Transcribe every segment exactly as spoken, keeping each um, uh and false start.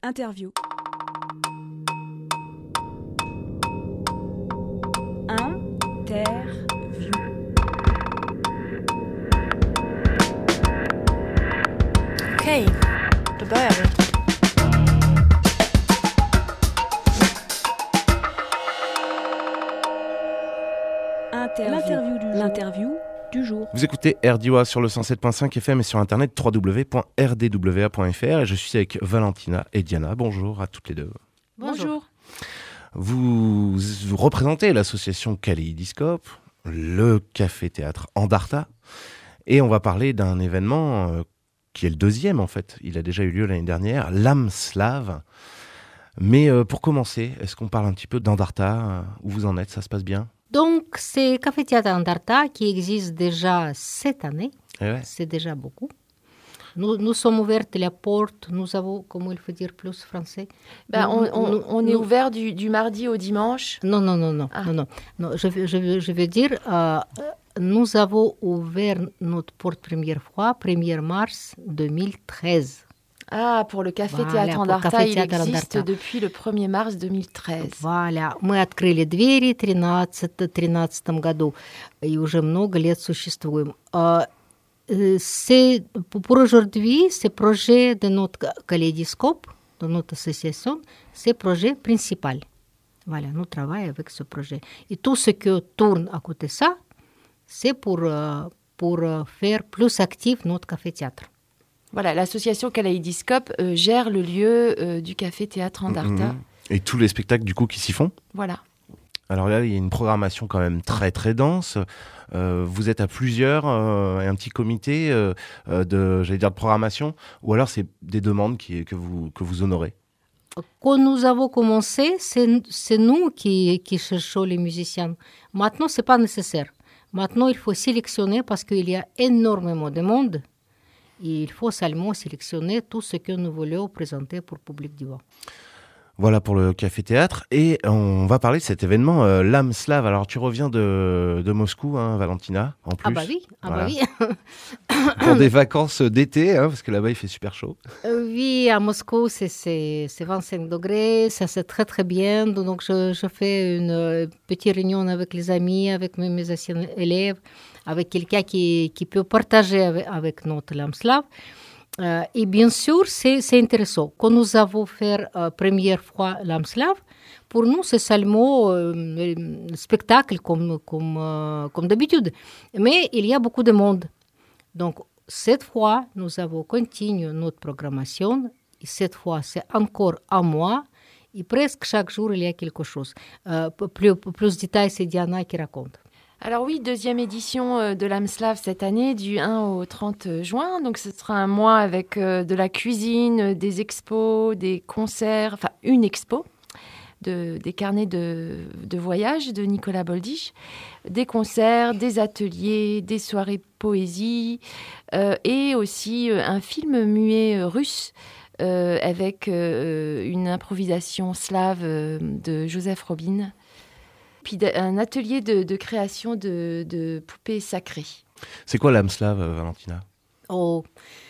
Interview. Interview. Okej, då börjar vi. Interview. L'interview du jour. L'interview du jour. Vous écoutez R D O A sur le cent sept virgule cinq F M et sur internet w w w point r d w a point f r et je suis avec Valentina et Diana. Bonjour à toutes les deux. Bonjour. Vous, vous représentez l'association Kaléidoscope, le café-théâtre Andarta, et on va parler d'un événement euh, qui est le deuxième en fait. Il a déjà eu lieu l'année dernière, l'âme slave. Mais euh, pour commencer, est-ce qu'on parle un petit peu d'Andarta, euh, où vous en êtes, ça se passe bien? Donc, c'est Café Théâtre Andarta qui existe déjà cette année. Eh ouais. C'est déjà beaucoup. Nous, nous sommes ouverts la porte. Nous avons, comment il faut dire plus français Ben, nous, on, on, nous, on est nous, ouvert du, du mardi au dimanche. Non, non, non, non. Ah. non, non, non je, je, je veux dire, euh, nous avons ouvert notre porte première fois, premier mars deux mille treize. Ah, pour le Café Voilà, Théâtre pour Андарта, Café il Théâtre existe Андарта. depuis le premier mars deux mille treize. Валя, мы открыли двери в две тысячи тринадцатом году и уже много лет существуем. C'est, pour aujourd'hui, ce projet de notre kaléidoscope, de notre association, c'est le projet principal. Voilà, nous travaillons avec ce projet. Et tout ce qui tourne à côté de ça, c'est pour, pour faire plus actif notre café-théâtre. Voilà, l'association Kaléidoscope euh, gère le lieu euh, du Café Théâtre Andarta. Mmh. Et tous les spectacles du coup qui s'y font. Voilà. Alors là, il y a une programmation quand même très très dense. Euh, vous êtes à plusieurs, euh, et un petit comité euh, de, j'allais dire, de programmation, ou alors c'est des demandes qui, que, vous, que vous honorez? Quand nous avons commencé, c'est, c'est nous qui, qui cherchons les musiciens. Maintenant, ce n'est pas nécessaire. Maintenant, il faut sélectionner parce qu'il y a énormément de monde. Et il faut seulement sélectionner tout ce que nous voulons présenter pour le public du Vent. Voilà pour le café-théâtre. Et on va parler de cet événement, euh, l'âme slave. Alors, tu reviens de, de Moscou, hein, Valentina, en plus. Ah bah oui, ah Voilà. bah oui. Pour des vacances d'été, hein, parce que là-bas, il fait super chaud. Euh, oui, à Moscou, c'est, c'est, c'est vingt-cinq degrés, ça c'est très très bien. Donc, je, je fais une petite réunion avec les amis, avec mes, mes anciens élèves, avec quelqu'un qui, qui peut partager avec, avec notre l'âme slave. Euh, et bien sûr, c'est, c'est intéressant. Quand nous avons fait euh, première fois l'âme slave, pour nous, c'est seulement euh, un spectacle comme, comme, euh, comme d'habitude. Mais il y a beaucoup de monde. Donc, cette fois, nous avons continué notre programmation. Et cette fois, c'est encore un mois. Et presque chaque jour, il y a quelque chose. Euh, plus, plus de détails, c'est Diana qui raconte. Alors oui, deuxième édition de l'âme slave cette année, du un au trente juin. Donc ce sera un mois avec euh, de la cuisine, des expos, des concerts, enfin une expo, de, des carnets de, de voyage de Nicolas Boldisch, des concerts, des ateliers, des soirées poésie euh, et aussi euh, un film muet euh, russe euh, avec euh, une improvisation slave euh, de Joseph Robin. Puis un atelier de, de création de, de poupées sacrées. C'est quoi l'âme slave, Valentina? Oh,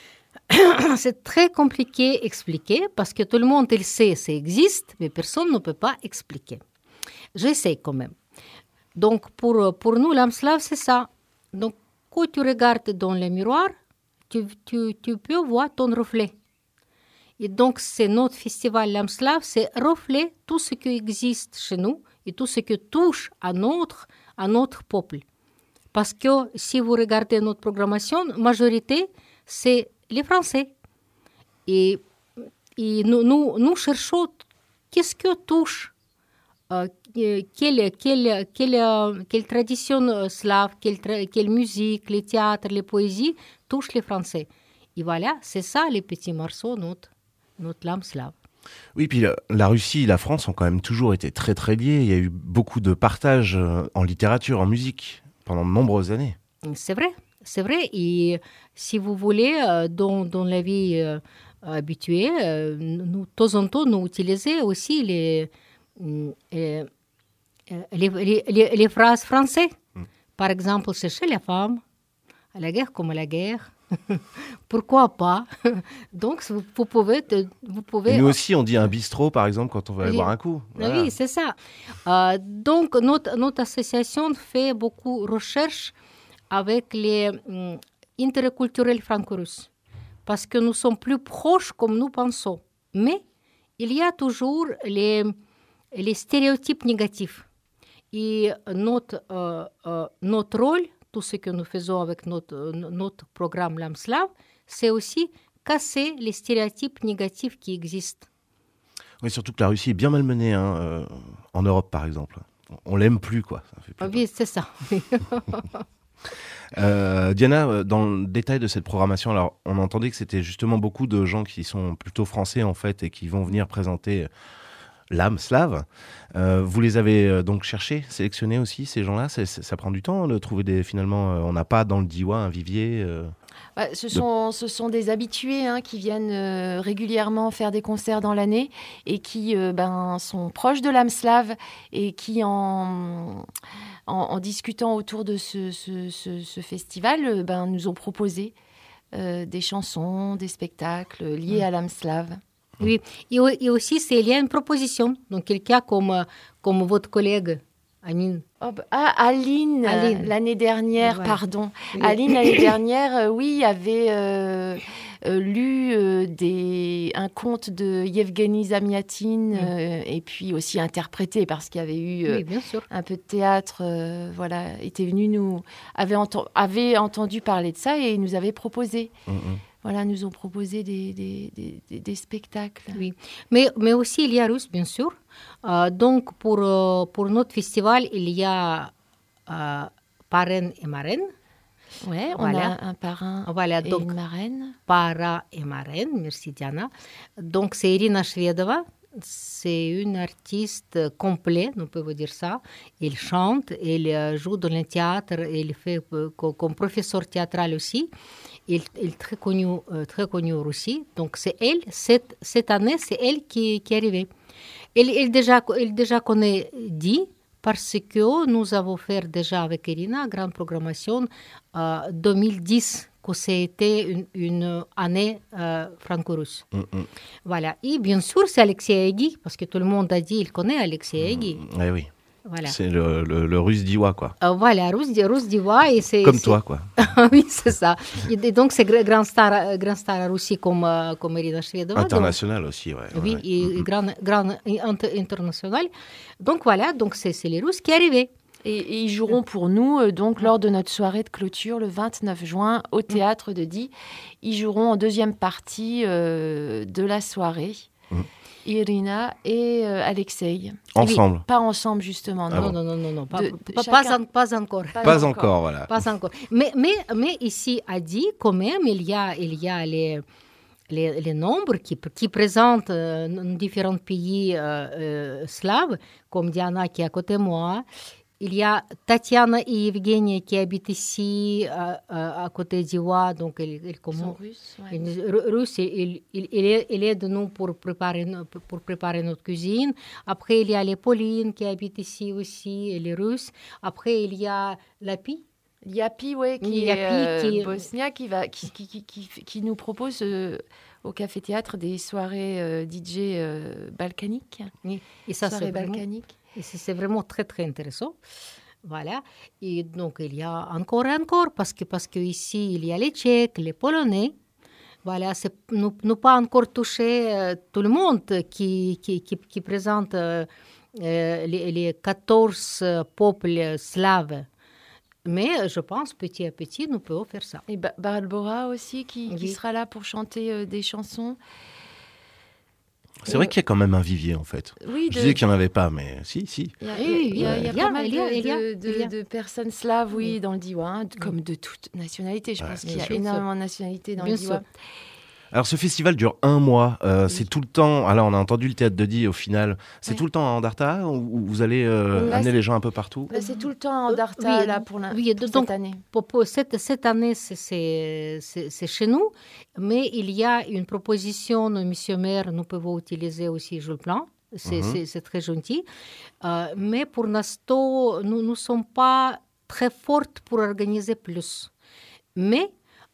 c'est très compliqué à expliquer parce que tout le monde il sait, ça existe, mais personne ne peut pas expliquer. J'essaie quand même. Donc, pour, pour nous, l'âme slave, c'est ça. Donc, quand tu regardes dans le miroir, tu, tu, tu peux voir ton reflet. Et donc, c'est notre festival l'âme slave, c'est reflet tout ce qui existe chez nous et tout ce qui touche à notre, à notre peuple. Parce que si vous regardez notre programmation, la majorité, c'est les Français. Et, et nous, nous, nous cherchons qu'est-ce que touche, euh, quelle, quelle, quelle, quelle tradition slave, quelle, quelle musique, les théâtres, les poésies touchent les Français. Et voilà, c'est ça les petits morceaux, notre, notre l'âme slave. Oui, puis la, la Russie et la France ont quand même toujours été très très liés. Il y a eu beaucoup de partage en littérature, en musique, pendant de nombreuses années. C'est vrai, c'est vrai. Et si vous voulez, dans, dans la vie euh, habituelle, euh, nous, de temps en temps, nous utilisons aussi les, les, les, les, les phrases françaises. Mm. Par exemple, c'est chez la femme, à la guerre comme à la guerre. Pourquoi pas? Donc, vous, vous pouvez... Vous pouvez... Et nous aussi, on dit un bistrot, par exemple, quand on va aller oui. boire un coup. Voilà. Oui, c'est ça. Euh, donc, notre, notre association fait beaucoup de recherches avec les um, interculturels franco-russes, parce que nous sommes plus proches comme nous pensons. Mais il y a toujours les, les stéréotypes négatifs. Et notre, euh, euh, notre rôle, tout ce que nous faisons avec notre, notre programme LAMSLAV, c'est aussi casser les stéréotypes négatifs qui existent. Oui, surtout que la Russie est bien malmenée, hein, euh, en Europe par exemple. On l'aime plus, quoi. Ça fait plus oui, c'est ça. euh, Diana, dans le détail de cette programmation, alors on entendait que c'était justement beaucoup de gens qui sont plutôt français en fait et qui vont venir présenter LAMSLAV. Euh, vous les avez donc cherchés, sélectionnés aussi, ces gens-là. c'est, c'est, Ça prend du temps de trouver des... Finalement, euh, on n'a pas dans le Diois un vivier... Euh... Ouais, ce, sont, ce sont des habitués hein, qui viennent euh, régulièrement faire des concerts dans l'année et qui euh, ben, sont proches de LAMSLAV et qui, en, en, en discutant autour de ce, ce, ce, ce festival, euh, ben, nous ont proposé euh, des chansons, des spectacles liés mmh. à LAMSLAV. Oui, et, et aussi, c'est, il y a une proposition. Donc, quelqu'un comme, comme votre collègue, Aline. Oh bah, ah, Aline, Aline, l'année dernière, voilà. pardon. Oui. Aline, l'année dernière, euh, oui, avait euh, euh, lu euh, des, un conte de Yevgeny Zamyatin, euh, et puis aussi interprété, parce qu'il y avait eu euh, oui, un peu de théâtre, euh, voilà, était venu nous, avait, enten- avait entendu parler de ça et nous avait proposé. Mm-hmm. Voilà, nous ont proposé des, des, des, des spectacles. Oui, mais, mais aussi il y a russe, bien sûr. Euh, donc, pour, euh, pour notre festival, il y a euh, parrain et marraine. Oui, on voilà. a un parrain voilà, et donc, une marraine. Parrain et marraine, merci Diana. Donc, c'est Irina Shvedova. C'est une artiste complète, on peut vous dire ça. Elle chante, elle joue dans le théâtre, elle fait euh, comme professeur théâtral aussi. Elle est très connue, euh, très connue en Russie. Donc, c'est elle, cette, cette année, c'est elle qui, qui est arrivée. Elle, elle, déjà, elle déjà connaît Di, parce que nous avons fait déjà avec Irina une grande programmation euh, deux mille dix, que c'était une, une année euh, franco-russe. Mm-hmm. Voilà. Et bien sûr, c'est Alexei Aiguy, parce que tout le monde a dit qu'il connaît Alexei Aiguy. Mm, oui, oui. Voilà. C'est le, le, le russe diois, quoi. Euh, voilà, russe, russe diois. Et c'est, comme c'est... toi, quoi. Oui, c'est ça. Et donc, c'est grand star, grand star russie comme, comme Irina Shvedova. International donc, aussi, ouais. Oui, ouais. et mm-hmm. grand, grand international. Donc, voilà, donc c'est, c'est les Russes qui arrivaient. Et, et ils joueront pour nous, euh, donc, lors de notre soirée de clôture, le vingt-neuf juin, au Théâtre de Die. Ils joueront en deuxième partie euh, de la soirée. Mm. Irina et euh, Alexei. Ensemble. Oui, pas ensemble, justement. Non, non, non, non, non, non, pas, de, pas, pas, en, pas encore. Pas, pas encore. encore, voilà. Pas encore. Mais, mais, mais ici, à Die, quand même, il y a, il y a les... Les, les nombres qui, qui présentent euh, différents pays euh, euh, slaves, comme Diana qui est à côté de moi. Il y a Tatiana et Evgenia qui habitent ici, euh, euh, à côté d'Iwa. Donc, ils, ils, ils sont russes. Ouais. Ils, russes, ils, ils, ils, ils aident nous pour préparer, pour préparer notre cuisine. Après, il y a les Paulines qui habitent ici aussi, et les Russes. Après, il y a Lapi. Yapi, ouais, qui Yapi, est euh, qui... bosnia, qui, va, qui, qui, qui, qui, qui nous propose euh, au Café-Théâtre des soirées euh, D J euh, balkaniques. Oui. Et ça, soirées c'est balkaniques. Vraiment, et c'est, c'est vraiment très, très intéressant. Voilà. Et donc, il y a encore et encore, parce que, parce que ici, il y a les Tchèques, les Polonais. Voilà, c'est, nous, nous pas encore touché euh, tout le monde qui, qui, qui, qui présente euh, euh, les, les quatorze peuples slaves. Mais je pense, petit à petit, nous pouvons faire ça. Et ba- Barbara aussi, qui, oui. qui sera là pour chanter euh, des chansons. C'est euh... vrai qu'il y a quand même un vivier, en fait. Oui, je de... disais qu'il n'y en avait pas, mais si, si. Il y a, il y a, il y a, il y a pas mal de, de, de, de personnes slaves, oui, oui. dans le Diois, hein, comme de toute nationalité. Je ouais, pense qu'il y a sûr. énormément de nationalités dans bien le Diois. Sûr. Alors, ce festival dure un mois. Euh, oui. C'est tout le temps... Alors, on a entendu le Théâtre de Die au final. C'est oui. tout le temps à Andarta ou vous allez euh, là, amener les gens un peu partout? Là, c'est tout le temps à Andarta, oui, là, pour, la, oui, pour donc, cette année. Pour, pour cette, cette année, c'est, c'est, c'est, c'est chez nous. Mais il y a une proposition, monsieur maire, nous pouvons utiliser aussi Jules Plan. C'est, mm-hmm. c'est, c'est très gentil. Euh, mais pour l'instant, nous ne sommes pas très fortes pour organiser plus. Mais...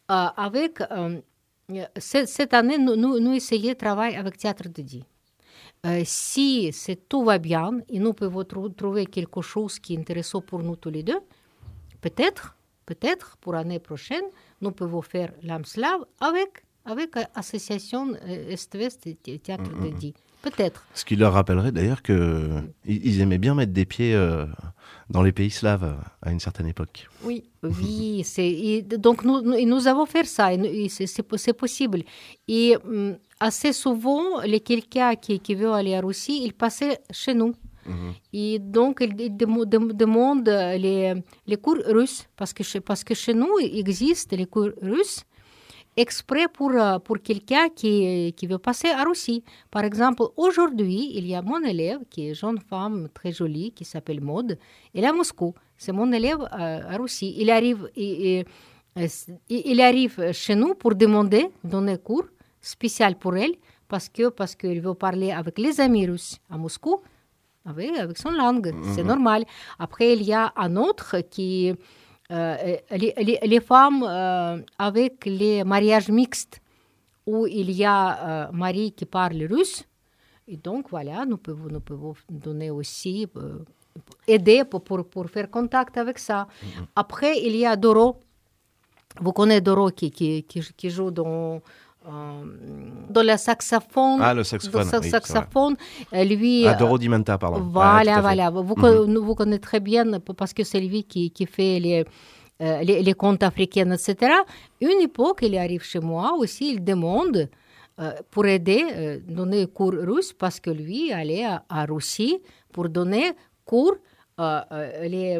avec, euh, cette, cette année, nous, nous, nous essayons de travailler avec Théâtre de Die. Euh, si c'est, tout va bien et nous pouvons tr- trouver quelque chose qui est intéressant pour nous tous les deux, peut-être, peut-être pour l'année prochaine, nous pouvons faire l'âme slave avec, avec l'association Est-Ouest et Théâtre mmh. de Die. Peut-être. Ce qui leur rappellerait d'ailleurs qu'ils aimaient bien mettre des pieds euh, dans les pays slaves à une certaine époque. Oui, oui. C'est, et donc nous, nous, nous avons fait ça, et c'est, c'est, c'est possible. Et um, assez souvent, les quelqu'un qui, qui veut aller à Russie, il passait chez nous. Mmh. Et donc, il, il dem, dem, demande les, les cours russes, parce que, parce que chez nous, il existe les cours russes, exprès pour, pour quelqu'un qui, qui veut passer à Russie. Par exemple, aujourd'hui, il y a mon élève, qui est une jeune femme très jolie, qui s'appelle Maud, elle est à Moscou. C'est mon élève à, à Russie. Il arrive, il, il, il arrive chez nous pour demander, donner cours spécial pour elle, parce que parce qu'il veut parler avec les amis russes à Moscou, avec, avec son langue. Mmh. C'est normal. Après, il y a un autre qui... Euh, les, les, les femmes euh, avec les mariages mixtes où il y a un euh, mari qui parle russe. Et donc, voilà, nous pouvons, nous pouvons donner aussi, euh, aider pour, pour, pour faire contact avec ça. Mm-hmm. Après, il y a Doro. Vous connaissez Doro qui, qui, qui, qui joue dans... Euh, dans le saxophone. Ah, le saxophone. Le oui, saxophone. Lui, ah, Doro Di Menta, pardon. Voilà, ah, voilà. Vous, mm-hmm. vous connaissez très bien parce que c'est lui qui, qui fait les, euh, les, les contes africains, et cetera. Une époque, il arrive chez moi aussi, il demande euh, pour aider, euh, donner cours russe parce que lui allait à, à Russie pour donner cours euh, euh, les,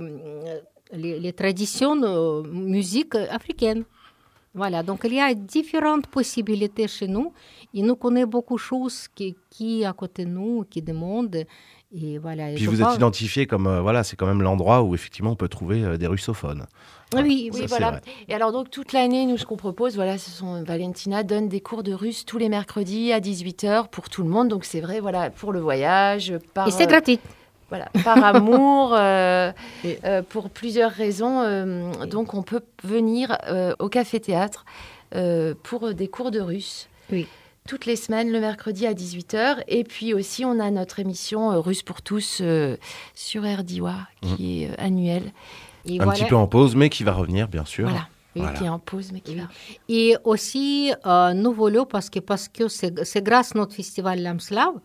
les, les traditions de musique africaine. Voilà, donc il y a différentes possibilités chez nous et nous connaissons beaucoup de choses qui, qui à côté de nous, qui demandent. Et voilà, puis vous pas... êtes identifié comme, euh, voilà, c'est quand même l'endroit où effectivement on peut trouver euh, des russophones. Ah, oui, oui, ça, voilà. Et alors donc toute l'année, nous ce qu'on propose, voilà, ce sont Valentina donne des cours de russe tous les mercredis à dix-huit heures pour tout le monde. Donc c'est vrai, voilà, pour le voyage, par, et c'est euh, gratuit. Voilà, par amour, euh, euh, pour plusieurs raisons. Euh, donc, on peut venir euh, au café-théâtre euh, pour des cours de russe. Oui. Toutes les semaines, le mercredi à dix-huit heures. Et puis aussi, on a notre émission euh, Russe pour tous euh, sur R D I W A, qui mmh. est euh, annuelle. Et Un voilà. petit peu en pause, mais qui va revenir, bien sûr. Voilà. Oui, voilà. qui est en pause, mais qui oui. va. Et aussi, euh, nous voulons, parce que, parce que c'est, c'est grâce à notre festival L'Âme Slave,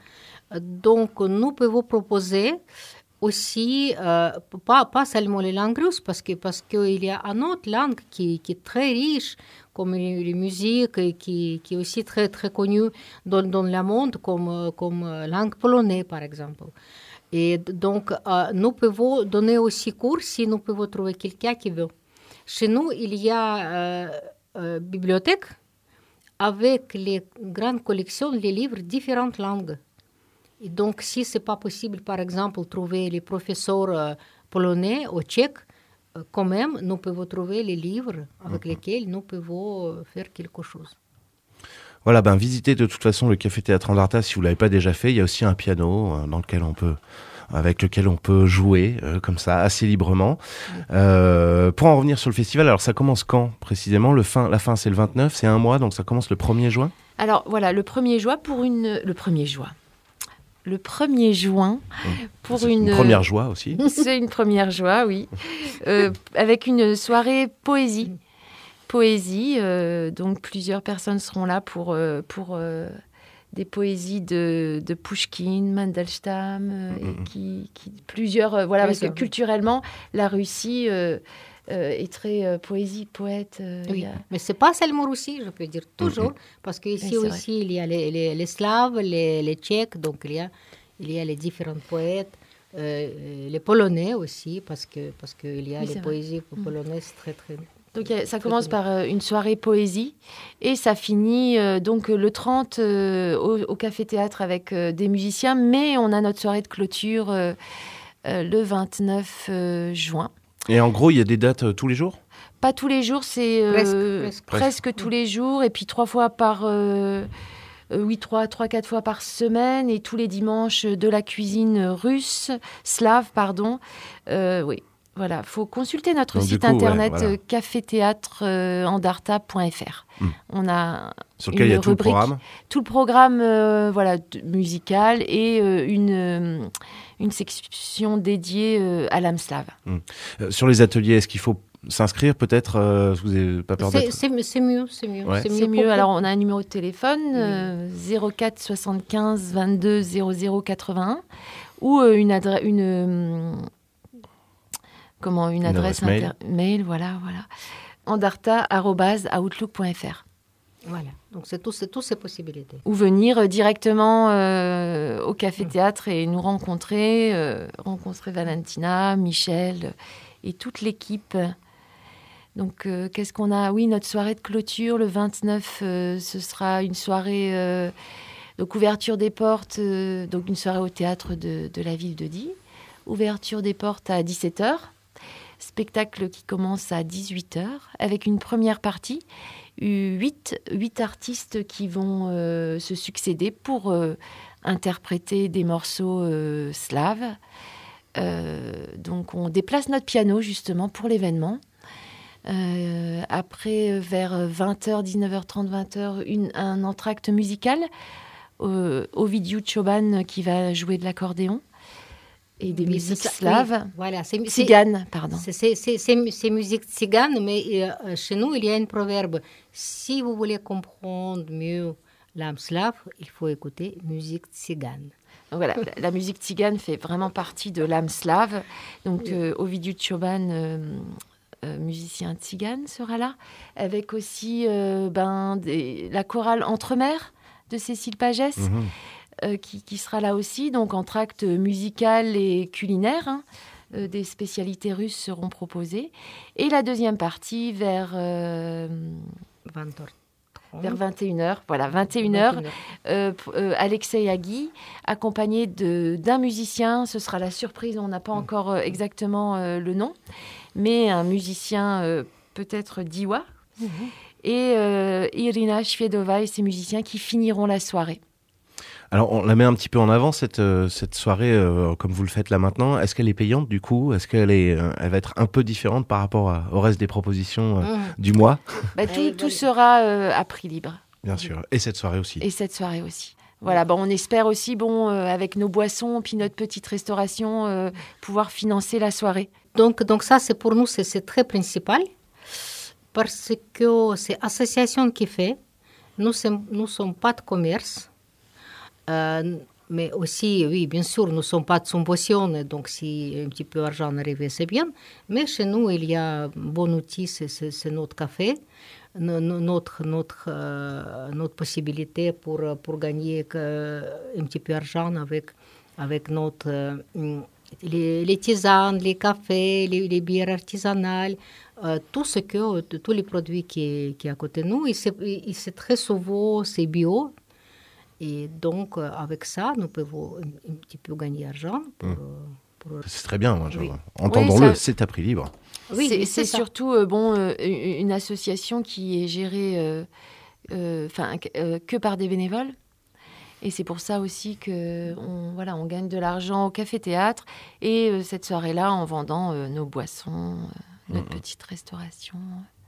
donc, nous pouvons proposer aussi, euh, pas, pas seulement les langues russes, parce que parce qu'il y a une autre langue qui, qui est très riche, comme les, les musiques, et qui, qui est aussi très, très connue dans, dans le monde, comme, comme langue polonaise, par exemple. Et donc, euh, nous pouvons donner aussi cours si nous pouvons trouver quelqu'un qui veut. Chez nous, il y a euh, euh, bibliothèque avec les grandes collections de livres différentes langues. Et donc, si ce n'est pas possible, par exemple, trouver les professeurs euh, polonais ou tchèques, euh, quand même, nous pouvons trouver les livres avec mmh. lesquels nous pouvons euh, faire quelque chose. Voilà, ben visitez de toute façon le café-théâtre Andarta si vous ne l'avez pas déjà fait. Il y a aussi un piano euh, dans lequel on peut, avec lequel on peut jouer euh, comme ça, assez librement. Mmh. Euh, pour en revenir sur le festival, alors ça commence quand précisément ? le fin, La fin, c'est le vingt-neuf, c'est un mois, donc ça commence le premier juin ? Alors voilà, le premier juin pour une... Le premier juin. Le premier juin, pour c'est une... une première joie aussi. C'est une première joie, oui. Euh, avec une soirée poésie. Poésie, euh, donc plusieurs personnes seront là pour, euh, pour euh, des poésies de, de Pouchkine, Mandelstam, euh, mm-hmm. et qui, qui, plusieurs... Euh, voilà, oui, parce que culturellement, la Russie... Euh, Euh, est très euh, poésie, poète. Euh, oui, a... mais ce n'est pas seulement Russie, je peux dire toujours, mm-hmm. parce qu'ici oui, aussi, vrai. il y a les, les, les Slaves, les, les Tchèques, donc il y a, il y a les différents poètes, euh, les Polonais aussi, parce qu'il parce que y a oui, les poésies mm-hmm. polonaises très, très... Donc ça très commence très par euh, une soirée poésie, et ça finit euh, donc le trente euh, au, au café-théâtre avec euh, des musiciens, mais on a notre soirée de clôture euh, euh, le vingt-neuf juin. Et en gros, il y a des dates euh, tous les jours ? Pas tous les jours, c'est euh, presque, presque. presque tous les jours. Et puis trois fois par... Euh, euh, oui, trois, trois, quatre fois par semaine. Et tous les dimanches, de la cuisine russe, slave, pardon. Euh, oui, Voilà, il faut consulter notre Donc, site du coup, internet ouais, voilà. euh, café théâtre andarta point f r. Mm. On a Sur lequel il y a tout le rubrique, programme. tout le programme euh, voilà, d- musical et euh, une, euh, une section dédiée euh, à l'âme slave. Euh, sur les ateliers, est-ce qu'il faut s'inscrire peut-être euh, Vous n'avez pas peur C'est, d'être... c'est, c'est mieux, c'est mieux. Ouais. C'est pour- mieux. pour- Alors, on a un numéro de téléphone, euh, zéro quatre soixante-quinze vingt-deux zéro zéro quatre-vingt-un, ou euh, une adresse, une, euh, comment, une, Une adresse, adresse mail. inter- mail, voilà, voilà, andarta arobase outlook point f r. Voilà, donc c'est, tout, c'est toutes ces possibilités. Ou venir euh, directement euh, au Café Théâtre et nous rencontrer, euh, rencontrer Valentina, Michel et toute l'équipe. Donc, euh, qu'est-ce qu'on a ? Oui, notre soirée de clôture, le vingt-neuf, euh, ce sera une soirée euh, donc ouverture des portes, euh, donc une soirée au théâtre de, de la ville de Die. Ouverture des portes à dix-sept heures. Spectacle qui commence à dix-huit heures avec une première partie. Huit, huit artistes qui vont euh, se succéder pour euh, interpréter des morceaux euh, slaves. Euh, donc, on déplace notre piano justement pour l'événement. Euh, après, vers vingt heures, dix-neuf heures trente, vingt heures, une, un entracte musical. Euh, Ovidiu Choban qui va jouer de l'accordéon et des Oui, musiques c'est ça, slaves. oui, voilà, c'est, c'est, Tziganes, pardon. c'est, c'est, c'est, c'est, c'est musique tzigane, mais euh, chez nous, il y a un proverbe. Si vous voulez comprendre mieux l'âme slave, il faut écouter musique tzigane. Donc voilà, la, la musique tzigane fait vraiment partie de l'âme slave. Donc, euh, Ovidiu Choban, euh, euh, musicien tzigane, sera là. Avec aussi euh, ben, des, la chorale Entremers de Cécile Pagès. Mhm. Euh, qui, qui sera là aussi, donc entracte musical et culinaire. Hein. Euh, des spécialités russes seront proposées. Et la deuxième partie vers, euh, vingt heures trente. vers vingt et une heures. Voilà, vingt et une heures. Euh, euh, Alexei Agui, accompagné de, d'un musicien. Ce sera la surprise, on n'a pas encore euh, exactement euh, le nom, mais un musicien euh, peut-être d'Iwa. Mhm. Et euh, Irina Shvedova et ses musiciens qui finiront la soirée. Alors, on la met un petit peu en avant, cette, euh, cette soirée, euh, comme vous le faites là maintenant. Est-ce qu'elle est payante, du coup ? Est-ce qu'elle est, euh, elle va être un peu différente par rapport à- au reste des propositions euh, Mhm. du mois ? Bah, tout, Elle tout va- sera euh, à prix libre. Bien sûr. Et cette soirée aussi. Et cette soirée aussi. Voilà, bon, on espère aussi, bon, euh, avec nos boissons, puis notre petite restauration, euh, pouvoir financer la soirée. Donc, donc ça, c'est pour nous, c'est, c'est très principal, parce que c'est l'association qui fait. Nous ne nous sommes pas de commerce. Euh, mais aussi, oui, bien sûr, nous ne sommes pas de subvention, donc si un petit peu d'argent arrive, c'est bien. Mais chez nous, il y a un bon outil, c'est, c'est, c'est notre café, no- no- notre, notre, euh, notre possibilité pour, pour gagner euh, un petit peu d'argent avec, avec notre, euh, les, les tisanes, les cafés, les, les bières artisanales, euh, tout ce que, tous les produits qui, qui est à côté de nous. Et c'est, et c'est très souvent, c'est bio. Et donc, euh, avec ça, nous pouvons un, un petit peu gagner d'argent. Pour, Mmh. pour... C'est très bien. Moi, je- Oui. Entendons-le, Oui, ça- c'est à prix libre. Oui, c'est, mais c'est c'est ça. surtout euh, bon, euh, une association qui est gérée euh, euh, 'fin, euh, que par des bénévoles. Et c'est pour ça aussi qu'on voilà, on gagne de l'argent au café-théâtre. Et euh, cette soirée-là, en vendant euh, nos boissons, euh, notre Mhm. petite restauration.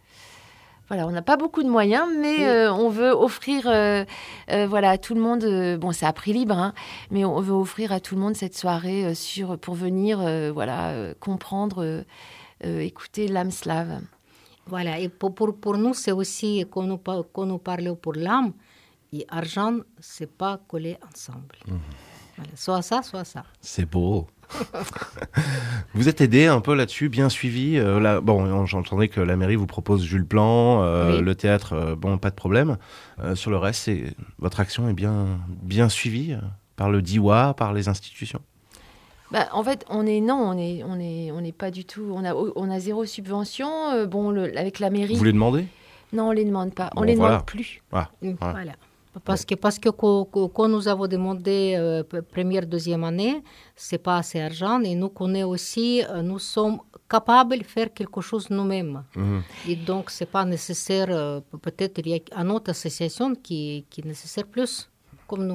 Voilà, on n'a pas beaucoup de moyens, mais Oui. euh, on veut offrir euh, euh, voilà, à tout le monde, euh, bon, c'est à prix libre, hein, mais on veut offrir à tout le monde cette soirée euh, sur, pour venir euh, voilà, euh, comprendre, euh, euh, écouter l'âme slave. Voilà, et pour, pour, pour nous, c'est aussi, quand nous, par- quand nous parlons pour l'âme, et argent, c'est pas collé ensemble. Voilà, soit ça, soit ça. C'est beau. Vous êtes aidé un peu là-dessus, bien suivi. euh, là, bon, j'entendais que la mairie vous propose Jules Plan, euh, Oui. le théâtre, euh, bon, pas de problème. Euh, sur le reste, c'est, votre action est bien, bien suivie euh, par le D I W A, par les institutions. Bah, en fait, on est non, on est, on est, on n'est pas du tout. On a, on a zéro subvention. euh, bon, le- avec la mairie. Vous les demandez ? Non, on les demande pas. On Bon, les voilà. demande plus. Ah, Voilà. voilà. Parce que, parce que quand, quand- quand nous avons demandé euh, p- première, deuxième année, c'est pas assez d'argent et nous connaissons aussi, euh, nous sommes capables de faire quelque chose nous-mêmes. Mhm. Et donc, c'est pas nécessaire, euh, peut-être il y a une autre association qui, qui est nécessaire plus, comme nous.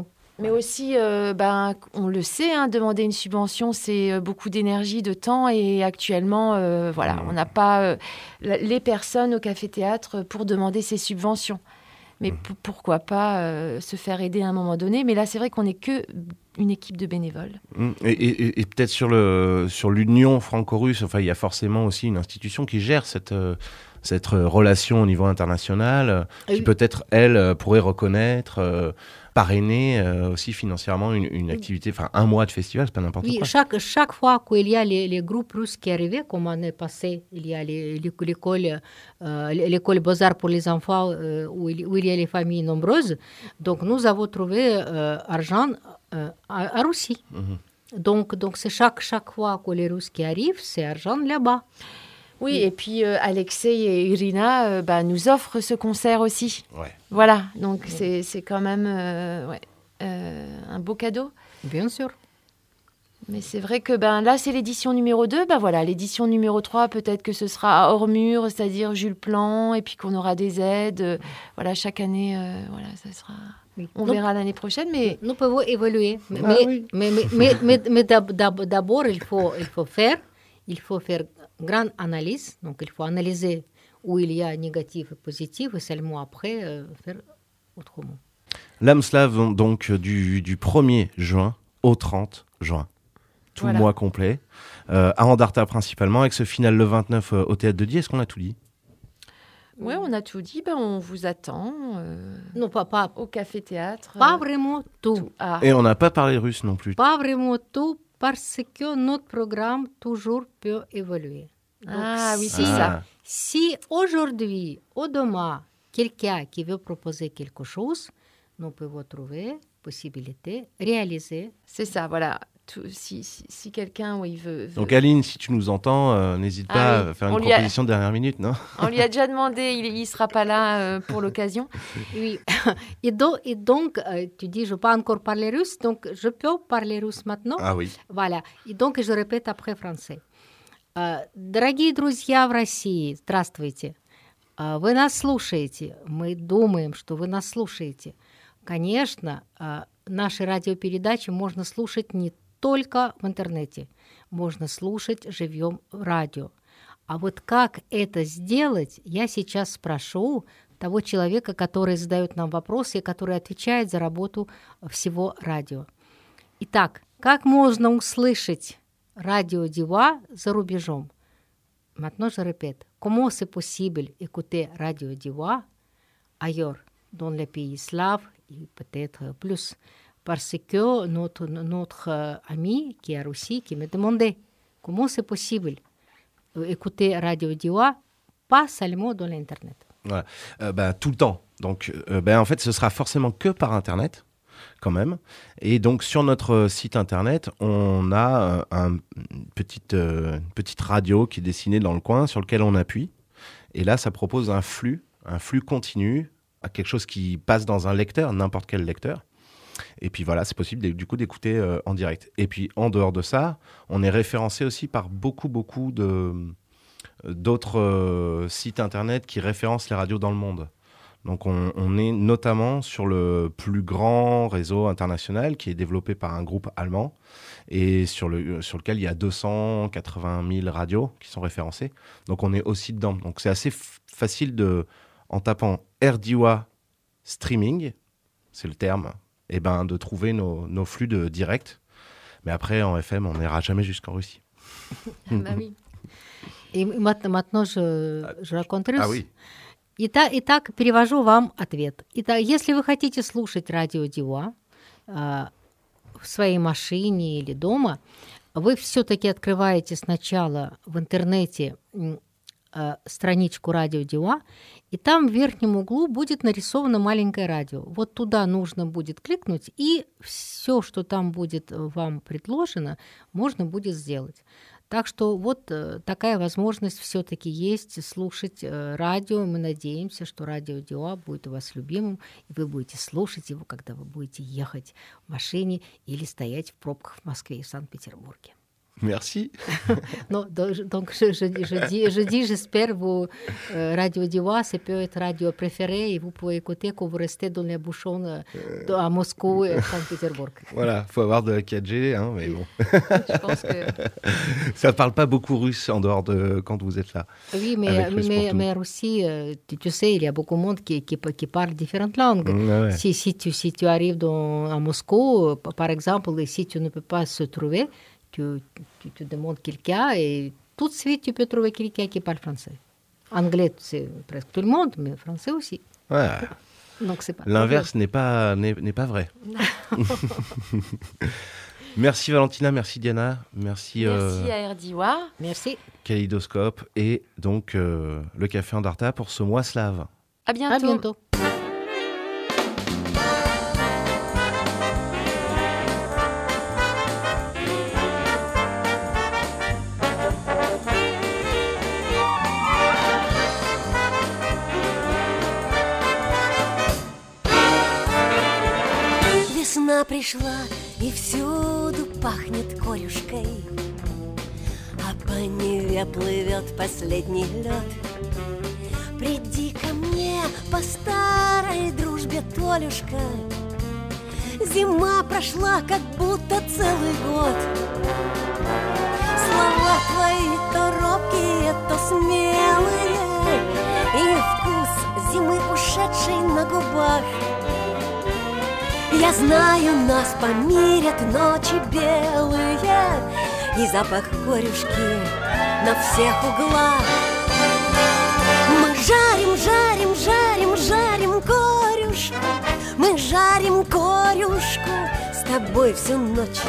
Mais aussi, euh, ben, on le sait, hein, demander une subvention, c'est beaucoup d'énergie, de temps. Et actuellement, euh, voilà, mmh. on n'a pas euh, les personnes au café-théâtre pour demander ces subventions. Mais mmh. p- pourquoi pas euh, se faire aider à un moment donné. Mais là, c'est vrai qu'on n'est qu'une équipe de bénévoles. Mmh. Et, et, et peut-être sur, le, sur l'Union franco-russe, enfin, il y a forcément aussi une institution qui gère cette... Euh... cette relation au niveau international, qui oui. peut-être, elle, pourrait reconnaître, euh, parrainer euh, aussi financièrement une, une activité, enfin un mois de festival, c'est pas n'importe oui, quoi. Chaque, chaque fois qu'il y a les, les groupes russes qui arrivaient, comme l'année passée, il y a les, l'école, euh, l'école Beaux-Arts pour les enfants, euh, où, il, où il y a les familles nombreuses, donc nous avons trouvé euh, argent euh, à, à Russie. Mm-hmm. Donc, donc c'est chaque, chaque fois que les Russes qui arrivent, c'est argent là-bas. Oui, et puis euh, Alexei et Irina euh, bah, nous offrent ce concert aussi. Ouais. Voilà, donc ouais. c'est, c'est quand même euh, ouais, euh, un beau cadeau. Bien sûr. Mais c'est vrai que ben, là, c'est l'édition numéro deux. Ben, voilà, l'édition numéro trois, peut-être que ce sera hors mur, c'est-à-dire Jules Plan, et puis qu'on aura des aides. Euh, voilà, chaque année, euh, voilà, ça sera... Oui. On nous, verra l'année prochaine, mais... Nous pouvons évoluer. Mais, ah, mais, oui. mais, mais, mais, mais, mais d'abord, il faut, il faut faire... Il faut faire grande analyse, donc il faut analyser où il y a négatif et positif, et seulement après euh, faire autrement. L'Amslav, donc du, du premier juin au trente juin, tout voilà. le mois complet, euh, à Andarta principalement, avec ce final le vingt-neuf euh, au Théâtre de Die. Est-ce qu'on a tout dit ? Oui, on a tout dit. Ben, on vous attend euh, non, pas, pas, au café-théâtre. Pas euh, vraiment tout. tout. Ah. Et on n'a pas parlé russe non plus. Pas vraiment tout. Parce que notre programme toujours peut évoluer. Donc, ah oui, c'est ah. ça. Si aujourd'hui ou demain, quelqu'un qui veut proposer quelque chose, nous pouvons trouver possibilité, réaliser. C'est ça, voilà. Tout, si, si, si quelqu'un oui, veut, veut... Donc Aline, si tu nous entends, euh, n'hésite ah, pas oui. à faire une on proposition a... de dernière minute, non ? On lui a déjà demandé, il ne sera pas là euh, pour l'occasion. Oui. Et donc, et donc euh, tu dis, je ne peux pas encore parler russe, donc je peux parler russe maintenant. Ah oui. Voilà. И donc, je répète après français. Дорогие друзья в России, здравствуйте. Вы нас слушаете. Мы думаем, что вы нас слушаете. Конечно, наши радиопередачи можно слушать не только в интернете. Можно слушать живьем в радио. А вот как это сделать, я сейчас спрошу того человека, который задает нам вопросы и который отвечает за работу всего радио. Итак, как можно услышать Radio Diva за рубежом? Maintenant, je répète. Comment c'est possible écouter Radio Diva ailleurs, dans les pays slaves et peut-être plus? Parce que notre, notre euh, ami qui est en Russie qui me demandait comment c'est possible écouter Radio Diva pas seulement dans l'Internet. Voilà. Euh, bah, tout le temps. Donc, euh, bah, en fait, ce sera forcément que par Internet, quand même. Et donc, sur notre site Internet, on a euh, un, une, petite, euh, une petite radio qui est dessinée dans le coin, sur lequel on appuie. Et là, ça propose un flux, un flux continu, quelque chose qui passe dans un lecteur, n'importe quel lecteur. Et puis voilà, c'est possible du coup d'écouter euh, en direct. Et puis en dehors de ça, on est référencé aussi par beaucoup, beaucoup de, d'autres euh, sites internet qui référencent les radios dans le monde. Donc on, on est notamment sur le plus grand réseau international qui est développé par un groupe allemand et sur, le, sur lequel il y a deux cent quatre-vingt mille radios qui sont référencées. Donc on est aussi dedans. Donc c'est assez f- facile de, en tapant RDiwa streaming, c'est le terme, et ben, de trouver nos, nos flux de direct. Mais après, en F M, on n'ira jamais jusqu'en Russie. Bah oui. И maintenant, je, je raconte russe. Ah oui. Итак, итак, перевожу вам ответ. Итак, если вы хотите слушать радио Дива э, в своей машине или дома, вы все-таки открываете сначала в интернете э, страничку радио Дива, и там в верхнем углу будет нарисовано маленькое радио. Вот туда нужно будет кликнуть, и все, что там будет вам предложено, можно будет сделать. Так что вот э, такая возможность все-таки есть слушать э, радио. Мы надеемся, что радио Диа будет у вас любимым, и вы будете слушать его, когда вы будете ехать в машине или стоять в пробках в Москве и в Санкт-Петербурге. Merci. Non, donc, donc je, je, je dis, je dis, j'espère vos euh, Radio Diva, c'est peut-être radio préférée et vous pouvez écouter quand vous restez dans les bouchons euh, euh... à Moscou et à Saint-Pétersbourg. Voilà, faut avoir de la quatre G, hein, mais bon. Je pense que ça parle pas beaucoup russe en dehors de quand vous êtes là. Oui, mais mais, mais aussi, euh, tu, tu sais, il y a beaucoup de monde qui qui, qui parle différentes langues. Mmh, ouais. Si si tu si tu arrives dans à Moscou, par exemple, et si tu ne peux pas se trouver. Tu, tu te demandes quelqu'un et tout de suite, tu peux trouver quelqu'un qui parle français. Anglais, c'est presque tout le monde, mais français aussi. Ouais. Donc, c'est pas L'inverse n'est pas, n'est, n'est pas vrai. Merci Valentina, merci Diana, merci, merci euh, à Erdiwa. Merci. Kaléidoscope et donc euh, le Café Andarta pour ce mois slave. À bientôt. À bientôt. Весна пришла, и всюду пахнет корюшкой, а по Неве плывет последний лед. Приди ко мне по старой дружбе, Толюшка, зима прошла, как будто целый год. Слова твои то робкие, то смелые, и вкус зимы ушедшей на губах. Я знаю, нас помирят ночи белые и запах корюшки на всех углах. Мы жарим, жарим, жарим, жарим корюшку, мы жарим корюшку с тобой всю ночь.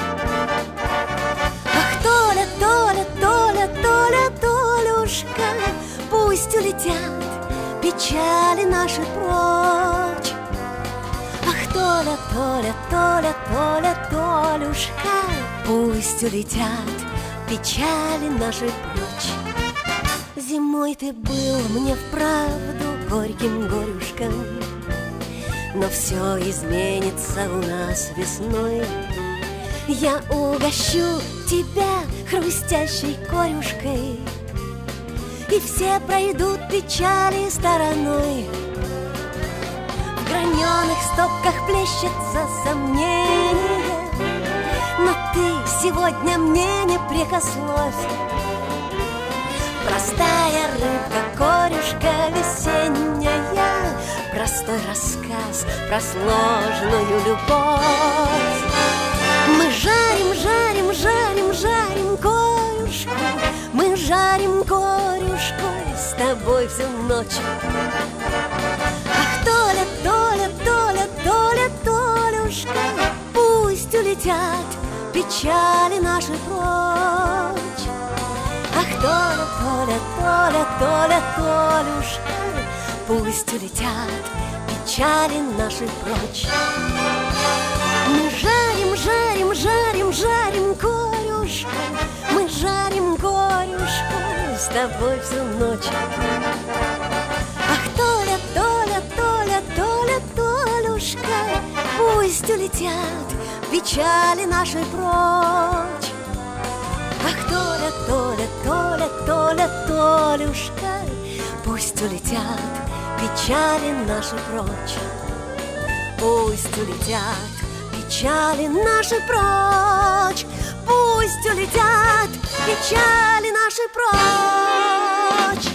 Ах, Толя, Толя, Толя, Толя, Толюшка, пусть улетят печали наши прочь. Толя, Толя, Толя, Толя, Толюшка, пусть улетят печали наши прочь. Зимой ты был мне вправду горьким горюшком, но все изменится у нас весной. Я угощу тебя хрустящей корюшкой, и все пройдут печали стороной. В граненых стопках плещется сомнение, но ты сегодня мне не прикословь. Простая рыбка, корюшка весенняя, простой рассказ про сложную любовь. Мы жарим, жарим, жарим, жарим корюшку, мы жарим корюшку с тобой всю ночь. Ах, Толя, Толя, Толя, Толя, Толюшка, пусть улетят печали наши прочь. Ах, Толя, Толя, Толя, Толя, Толюшка, пусть улетят печали наши прочь. Мы жарим, жарим, жарим, жарим корюшку, мы жарим корюшку с тобой всю ночь. Ах, Толя, Толя, Толя, Толя, Толюшка, пусть улетят печали наши прочь. Ах, Толя, Толя, Толя, Толя, Толюшка, пусть улетят печали наши прочь. Пусть улетят печали наши прочь, пусть улетят печали наши прочь.